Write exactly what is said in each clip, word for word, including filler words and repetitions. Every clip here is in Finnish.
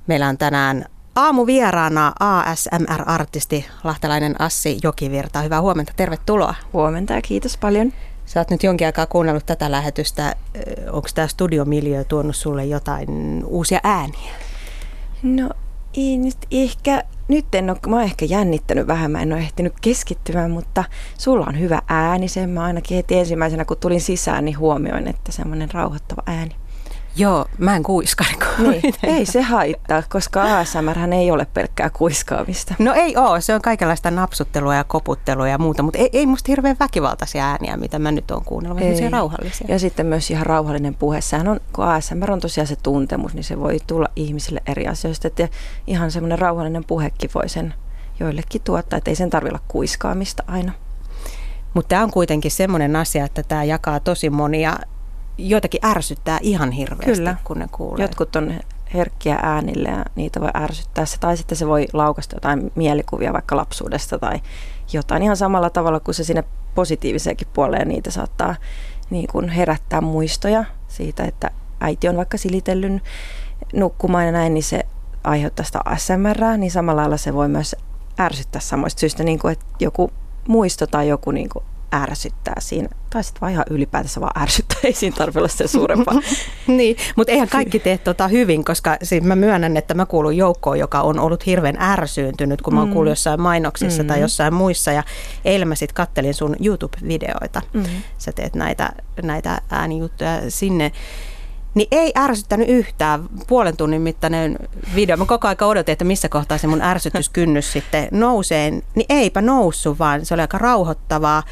Meillä on tänään aamuvieraana A S M R-artisti, lahtelainen Assi Jokivirta. Hyvää huomenta, tervetuloa. Huomenta ja kiitos paljon. Sä oot nyt jonkin aikaa kuunnellut tätä lähetystä. Onko tämä studiomiljöö tuonut sulle jotain uusia ääniä? No ei nyt ehkä, nyt en ole, mä oon ehkä jännittänyt vähän, mä en ole ehtinyt keskittymään, mutta sulla on hyvä ääni. Sen mä ainakin heti ensimmäisenä, kun tulin sisään, niin huomioin, että semmoinen rauhoittava ääni. Joo, mä en kuiskari. Niin, ei se haittaa, koska A S M R ei ole pelkkää kuiskaamista. No ei ole, se on kaikenlaista napsuttelua ja koputtelua ja muuta, mutta ei, ei musta hirveän väkivaltaisia ääniä, mitä mä nyt oon kuunnellut, vaan semmoisia rauhallisia. Ja sitten myös ihan rauhallinen puhe. Sehän on, kun A S M R on tosiaan se tuntemus, niin se voi tulla ihmisille eri asioista. Että ihan semmoinen rauhallinen puhekin voi sen joillekin tuottaa, että ei sen tarvitse olla kuiskaamista aina. Mutta tämä on kuitenkin semmoinen asia, että tämä jakaa tosi monia. Joitakin ärsyttää ihan hirveästi, Kyllä. kun ne kuulee. Jotkut on herkkiä äänille ja niitä voi ärsyttää se, tai sitten se voi laukaista jotain mielikuvia vaikka lapsuudesta tai jotain ihan samalla tavalla kuin se sinne positiiviseenkin puoleen. Niitä saattaa niin kuin herättää muistoja siitä, että äiti on vaikka silitellyt nukkumaan ja näin, niin se aiheuttaa sitä A S M R:ää, niin samalla lailla se voi myös ärsyttää samoista syystä, niin kuin että joku muisto tai joku niin kuin ärsyttää siinä. Tai sitten vaan ihan ylipäätänsä vaan ärsyttää, ei siinä tarvitse olla sen suurempaa. Niin, mutta eihän kaikki tee tota hyvin, koska siis mä myönnän, että mä kuulun joukkoon, joka on ollut hirveän ärsyyntynyt, kun mä oon kuullut jossain mainoksissa mm. tai jossain muissa. Ja eilen mä sit kattelin sun YouTube-videoita. Mm. Sä teet näitä, näitä äänijuttuja sinne. Niin ei ärsyttänyt yhtään puolen tunnin mittainen video. Mä koko ajan odotin, että missä kohtaa se mun ärsytyskynnys sitten nousee. Niin eipä noussut, vaan se oli aika rauhoittavaa.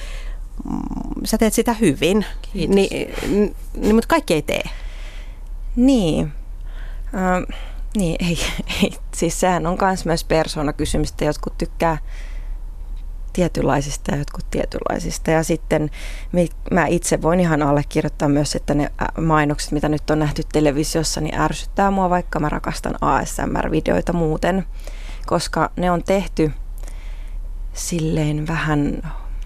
Sä teet sitä hyvin, niin, niin, mutta kaikki ei tee. Niin, äh, niin ei, ei. Siis sehän on myös persoonakysymystä. Jotkut tykkää tietynlaisista ja jotkut tietynlaisista. Ja sitten mä itse voin ihan allekirjoittaa myös, että ne mainokset, mitä nyt on nähty televisiossa, niin ärsyttää mua, vaikka mä rakastan A S M R-videoita muuten, koska ne on tehty silleen vähän,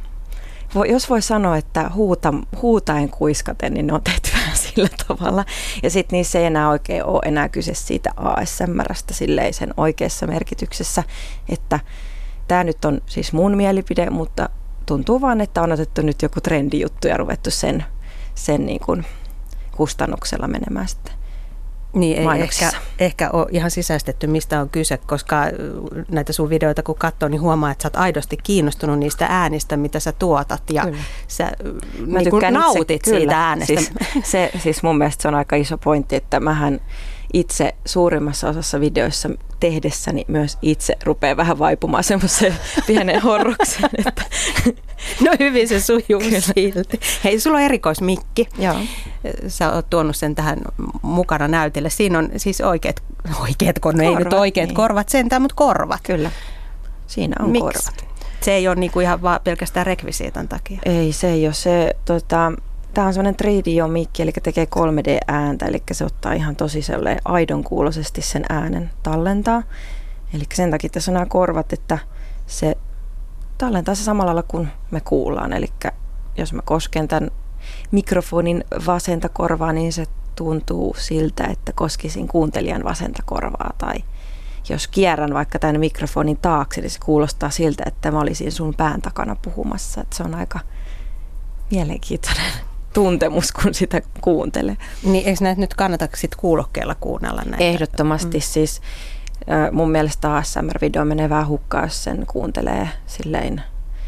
jos voi sanoa, että huuta, huutaen kuiskaten, niin ne on tehty vähän sillä tavalla. Ja sitten niissä ei enää oikein ole enää kyse siitä A S M R:stä silleen sen oikeassa merkityksessä, että tämä nyt on siis mun mielipide, mutta tuntuu vaan, että on otettu nyt joku trendijuttu ja ruvettu sen, sen niin kuin kustannuksella menemään sitten. Niin ei ehkä, ehkä ole ihan sisäistetty, mistä on kyse, koska näitä sun videoita kun katsoo, niin huomaa, että sä oot aidosti kiinnostunut niistä äänistä, mitä sä tuotat ja kyllä. sä niin kuin nautit itse, siitä kyllä. äänestä. Siis, se, siis mun mielestä se on aika iso pointti, että mähän itse suurimmassa osassa videoissa tehdessäni myös itse rupeaa vähän vaipumaan semmoiseen pienen horrokseen. Että no hyvin se sujuu silti. Hei, sulla on erikoismikki. Joo. Sä oot tuonut sen tähän mukana näytille. Siinä on siis oikeat, oikeat korvat, ei nyt oikeat niin. korvat sentään, mutta korvat. Kyllä, siinä on Miks? korvat. Se ei ole niinku ihan vaan pelkästään rekvisiitan takia. Ei, se ei ole se. Tota, tämä on semmoinen kolme D-mikki, eli tekee kolme D-ääntä, eli se ottaa ihan tosi aidon kuuloisesti sen äänen tallentaa. Eli sen takia tässä on nämä korvat, että se tallentaa se samalla lailla kuin me kuullaan. Eli jos mä kosken tämän mikrofonin vasenta korvaa, niin se tuntuu siltä, että koskisin kuuntelijan vasenta korvaa. Tai jos kierrän vaikka tämän mikrofonin taakse, niin se kuulostaa siltä, että mä olisin sun pään takana puhumassa. Että se on aika mielenkiintoinen tuntemus, kun sitä kuuntelee. Niin eikö näitä nyt kannata sit kuulokkeella kuunnella näitä? Ehdottomasti mm. siis mun mielestä A S M R-video menee vähän hukkaan, jos sen kuuntelee silleen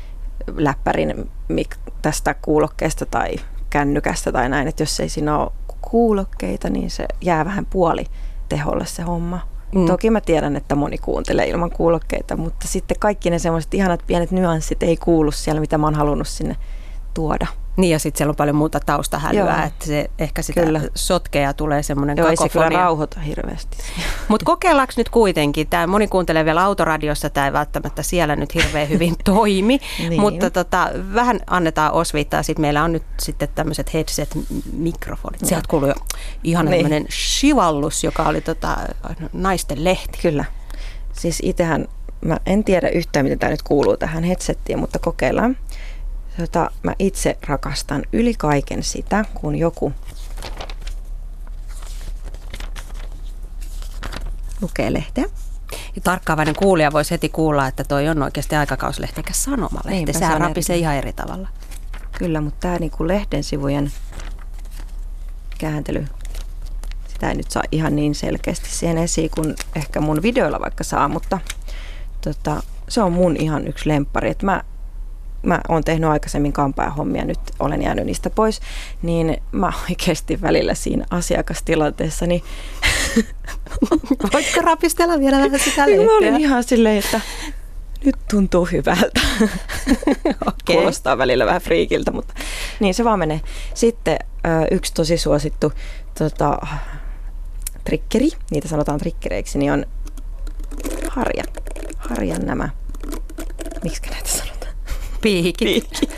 läppärin tästä kuulokkeesta tai kännykästä tai näin, että jos ei siinä ole kuulokkeita, niin se jää vähän puoli teholle se homma. Mm. Toki mä tiedän, että moni kuuntelee ilman kuulokkeita, mutta sitten kaikki ne semmoiset ihanat pienet nyanssit ei kuulu siellä, mitä mä oon halunnut sinne tuoda. Niin ja sitten siellä on paljon muuta taustahälyä, Joo. että se ehkä sitä kyllä. sotkee ja tulee semmoinen Joo, kakofonia. Joo, ei se kyllä rauhoita hirveästi. Mutta kokeillaanko nyt kuitenkin, tämä moni kuuntelee vielä autoradiossa, tämä ei välttämättä siellä nyt hirveän hyvin toimi, niin. mutta tota, vähän annetaan osviittaa, sitten meillä on nyt sitten tämmöiset headset-mikrofonit. No. Sieltä kuuluu jo ihan niin. tämmöinen shivallus, joka oli tota, naisten lehti. Kyllä, siis itsehän, mä en tiedä yhtään, miten tämä nyt kuuluu tähän headsettiin, mutta kokeillaan. Jota mä itse rakastan yli kaiken sitä, kun joku lukee lehteä. Ja tarkkaavainen kuulija voisi heti kuulla, että toi on oikeasti aikakauslehti eikä sanomalehti. Niinpä, sehän se on rapisee eri. ihan eri tavalla. Kyllä, mutta tämä niinku lehden sivujen kääntely, sitä ei nyt saa ihan niin selkeästi siihen esiin kuin ehkä mun videoilla vaikka saa, mutta tota, se on mun ihan yksi lemppari. Että mä, mä oon tehnyt aikaisemmin kampaajahommia, nyt olen jäänyt niistä pois, niin mä oikeasti välillä siinä asiakastilanteessa, niin voitko rapistella vielä vähän sitä lehteä? Mä olin ihan silleen, että nyt tuntuu hyvältä. Okay. Kuulostaa välillä vähän friikiltä, mutta niin se vaan menee. Sitten yksi tosi suosittu tota, trikkeri, niitä sanotaan trikkereiksi, niin on harja. Harjan nämä, miksi näitä sanotaan? Piikit. Piikit.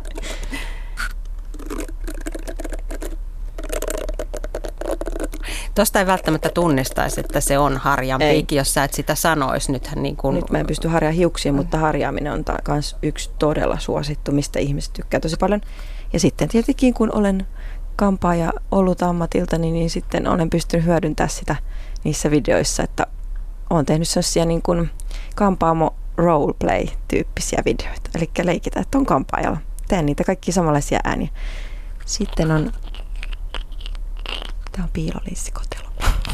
Tuosta ei välttämättä tunnistaisi, että se on harjan ei. Piikki, jos sä et sitä sanoisi. Nythän niin kuin... Nyt mä en pysty harjaa hiuksiin, mutta harjaaminen on myös yksi todella suosittu, mistä ihmiset tykkää tosi paljon. Ja sitten tietenkin, kun olen kampaaja ollut ammatiltani, niin sitten olen pystynyt hyödyntämään sitä niissä videoissa, että olen tehnyt sellaisia niin kuin kampaamo roleplay-tyyppisiä videoita. Eli leikitään, että on kampaajalla. Teen niitä kaikki samanlaisia ääniä. Sitten on... Tämä on piilolinssikotelma.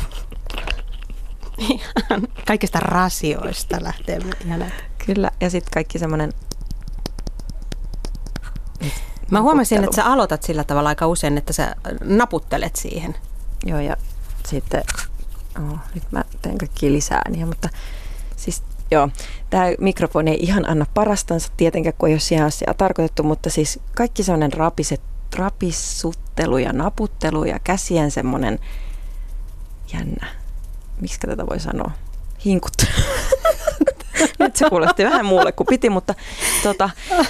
Kaikista rasioista lähtee ihan. Kyllä, ja sitten kaikki semmoinen... Mä huomasin, että sä aloitat sillä tavalla aika usein, että sä naputtelet siihen. Joo, ja sitten... Oh, nyt mä teen kaikkia lisää ääniä, mutta siis joo, tämä mikrofoni ei ihan anna parastansa tietenkään, kun ei ole siihen asiaa tarkoitettu, mutta siis kaikki semmoinen rapiset, rapissuttelu ja naputtelu ja käsien semmoinen jännä, miksi tätä voi sanoa, hinkuttelu. Nyt se kuulosti vähän muulle kuin piti, mutta tota,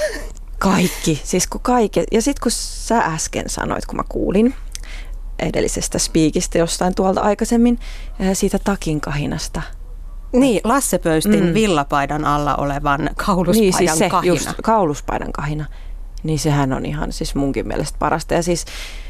kaikki, siis kun kaikki, ja sitten kun sä äsken sanoit, kun mä kuulin edellisestä spiikistä jostain tuolta aikaisemmin, siitä takin kahinasta. Niin, Lasse Pöystin mm. villapaidan alla olevan kauluspaidan niin, siis se, kahina. Just, kauluspaidan kahina. Niin sehän on ihan siis munkin mielestä parasta. Ja siis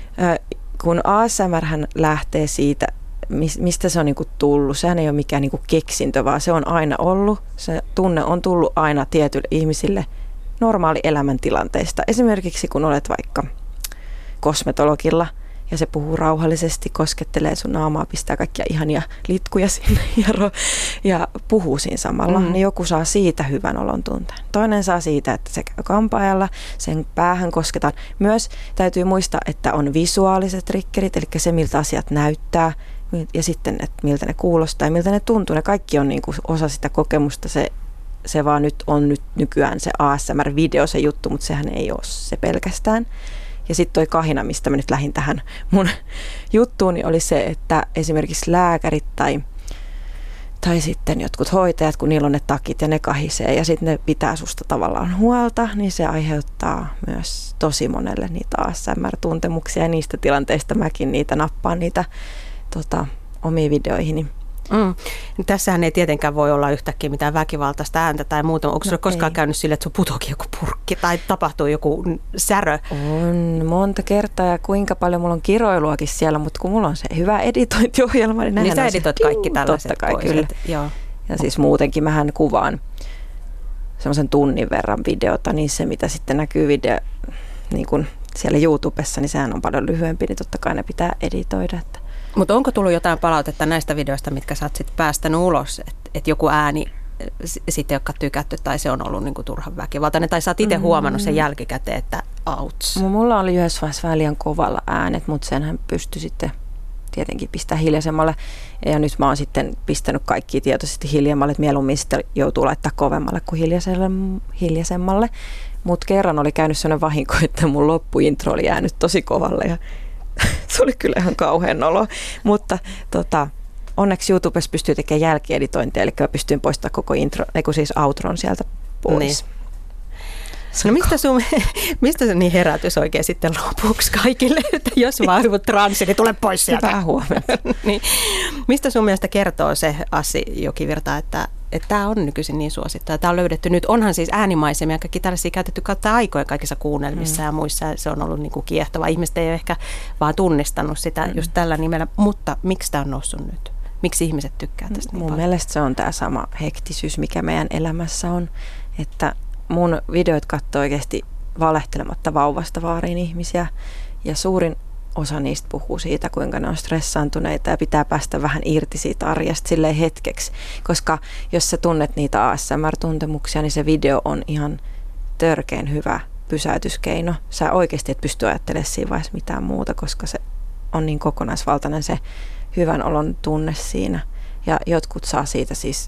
kun A S M R lähtee siitä, mistä se on niinku tullut, sehän ei ole mikään niinku keksintö, vaan se on aina ollut. Se tunne on tullut aina tietyille ihmisille normaali elämäntilanteista. Esimerkiksi kun olet vaikka kosmetologilla, ja se puhuu rauhallisesti, koskettelee sun naamaa, pistää kaikkia ihania litkuja sinne ja, ro- ja puhuu siinä samalla. Mm. Niin joku saa siitä hyvän olon tunteen. Toinen saa siitä, että se käy kampaajalla, sen päähän kosketaan. Myös täytyy muistaa, että on visuaaliset triggerit, eli se miltä asiat näyttää ja sitten, että miltä ne kuulostaa ja miltä ne tuntuu. Ne kaikki on niin kuin osa sitä kokemusta. Se, se vaan nyt on nyt nykyään se A S M R-video, se juttu, mutta sehän ei ole se pelkästään. Ja sitten toi kahina, mistä mä nyt lähdin tähän mun juttuun, niin oli se, että esimerkiksi lääkärit tai, tai sitten jotkut hoitajat, kun niillä on ne takit ja ne kahisee ja sitten ne pitää susta tavallaan huolta, niin se aiheuttaa myös tosi monelle niitä A S M R-tuntemuksia ja niistä tilanteista mäkin niitä nappaan niitä tota, omiin videoihini. Mm. Tässähän ei tietenkään voi olla yhtäkkiä mitään väkivaltaista ääntä tai muuta. Onko no sinulla koskaan ei. käynyt sille, että sun putoakin joku purkki tai tapahtuu joku särö? On monta kertaa ja kuinka paljon mulla on kiroiluakin siellä, mutta kun mulla on se hyvä editointiohjelma, niin, niin sä editoit kaikki tällaiset totta kai, pois. Kyllä. Et, joo. Ja siis muutenkin mähän kuvaan semmoisen tunnin verran videota, niin se mitä sitten näkyy video niin kun siellä YouTubessa, niin sehän on paljon lyhyempi, niin totta kai ne pitää editoida, että mutta onko tullut jotain palautetta näistä videoista, mitkä sä oot sit päästänyt ulos, että et joku ääni sitten ei olekaan tykätty tai se on ollut niinku turhan väkivaltainen tai sä oot itse huomannut sen jälkikäteen, että outs? Mulla oli yhdessä vaiheessa vähän liian kovalla äänet, mutta senhän pystyi sitten tietenkin pistää hiljaisemmalle ja nyt mä oon sitten pistänyt kaikki tietoisesti hiljemmalle, että mieluummin sitten joutuu laittaa kovemmalle kuin hiljaisemmalle, mutta kerran oli käynyt sellainen vahinko, että mun loppuintro oli jäänyt tosi kovalle ja se oli kyllä ihan kauhean olo, mutta tota, onneksi YouTubessa pystyy tekemään jälkieditointia, eli mä pystyin poistamaan koko intro, eiku siis outron sieltä pois. Niin. No mistä sun, mistä se niin herätys oikein sitten lopuksi kaikille, että jos vaan transsi, niin tule pois sieltä. Hyvää huomenta. Niin. Mistä sun mielestä kertoo se, Assi Jokivirta, että että tämä on nykyisin niin suosittua. Tämä on löydetty nyt. Onhan siis äänimaisemia, kaikki tällaisia käytetty kautta aikoja kaikissa kuunnelmissa mm. ja muissa. Se on ollut niin kuin kiehtova. Ihmiset ei ole ehkä vaan tunnistanut sitä mm. just tällä nimellä. Mutta miksi tämä on noussut nyt? miksi ihmiset tykkää tästä niin Mun paljon? mielestä se on tämä sama hektisyys, mikä meidän elämässä on, että mun videot katsoo oikeasti valehtelematta vauvasta vaariin ihmisiä ja suurin osa niistä puhuu siitä, kuinka ne on stressaantuneita ja pitää päästä vähän irti siitä arjesta silleen hetkeksi, koska jos sä tunnet niitä A S M R-tuntemuksia, niin se video on ihan törkeän hyvä pysäytyskeino. Sä oikeasti et pysty ajattelemaan siinä vaiheessa mitään muuta, koska se on niin kokonaisvaltainen se hyvän olon tunne siinä. Ja jotkut saa siitä siis,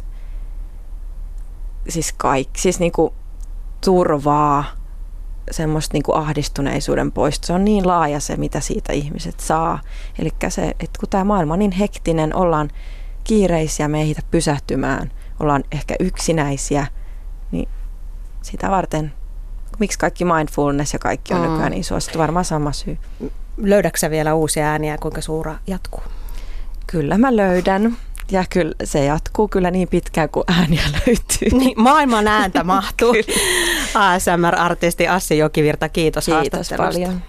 siis kaikki, siis niinku turvaa, semmoista niinku ahdistuneisuuden poisto. Se on niin laaja se, mitä siitä ihmiset saa. Eli se, että kun tämä maailma on niin hektinen, ollaan kiireisiä, me ei ehditä pysähtymään, ollaan ehkä yksinäisiä, niin sitä varten, miksi kaikki mindfulness ja kaikki on mm. nykyään niin suosittu, varmaan sama syy. Löydätkö sä vielä uusia ääniä, kuinka suura jatkuu? Kyllä mä löydän. Ja kyllä se jatkuu kyllä niin pitkään, kuin ääniä löytyy. Niin, maailman ääntä mahtuu. A S M R-artisti Assi Jokivirta, kiitos, kiitos haastattelusta. paljon.